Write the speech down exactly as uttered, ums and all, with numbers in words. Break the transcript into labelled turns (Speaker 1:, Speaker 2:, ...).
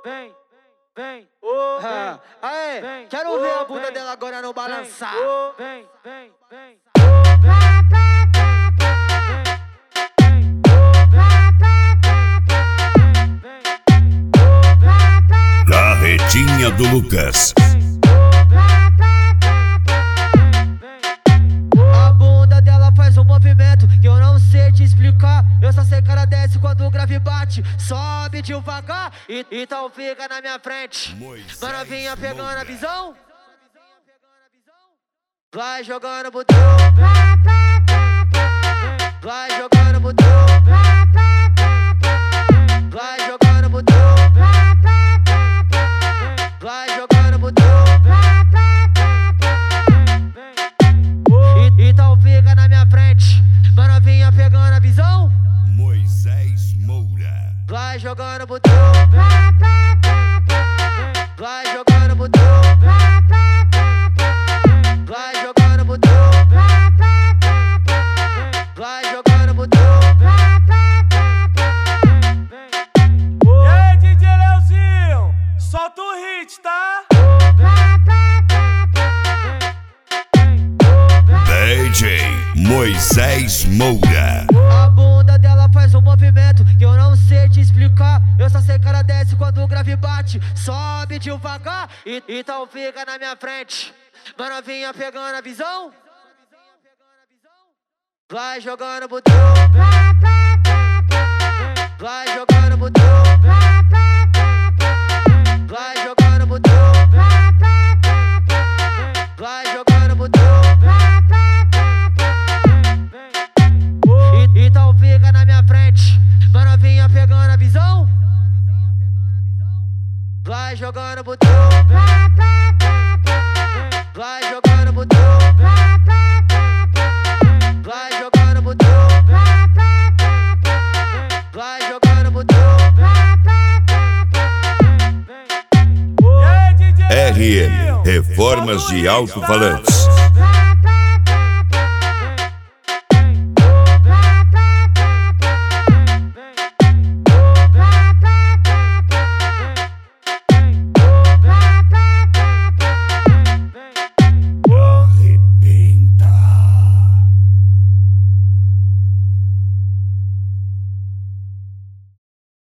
Speaker 1: vem, vem,
Speaker 2: Ah, aê, quero ver a bunda dela agora no balançar.
Speaker 1: vem, vem, vem.
Speaker 3: Carretinha do Lucas.
Speaker 2: A bunda dela faz um movimento que eu não sei te explicar. Eu só sei que ela desce quando o grave bate. Sobe devagar, e, então fica na minha frente. Mano, vinha pegando a visão. Vai jogando botão. Vai jogando botão. Vai jogando botão. Vai jogando botão. E, então fica na minha frente. Mano, vinha pegando a visão.
Speaker 3: Moisés Moura.
Speaker 2: Vai jogando botão. Vai jogando botão. Vai jogando botão. Vai jogando botão.
Speaker 4: E aí, D J Leozinho, solta o hit, tá?
Speaker 3: D J Moisés Moura.
Speaker 2: A bunda dela faz um movimento que eu não sei te explicar. Eu só sei que ela desce quando o grave bate. Sobe devagar, e, então fica na minha frente. Mano, vinha pegando a visão. Vai jogando botão. Vai jogando botão. Vai jogando botão. Vai jogando botão. E, então fica na minha frente. Mano, vinha pegando a visão. Vai jogando botão. Vai jogando botão. Vai jogando botão. Vai jogando botão.
Speaker 3: R M Reformas de Alto-Falantes.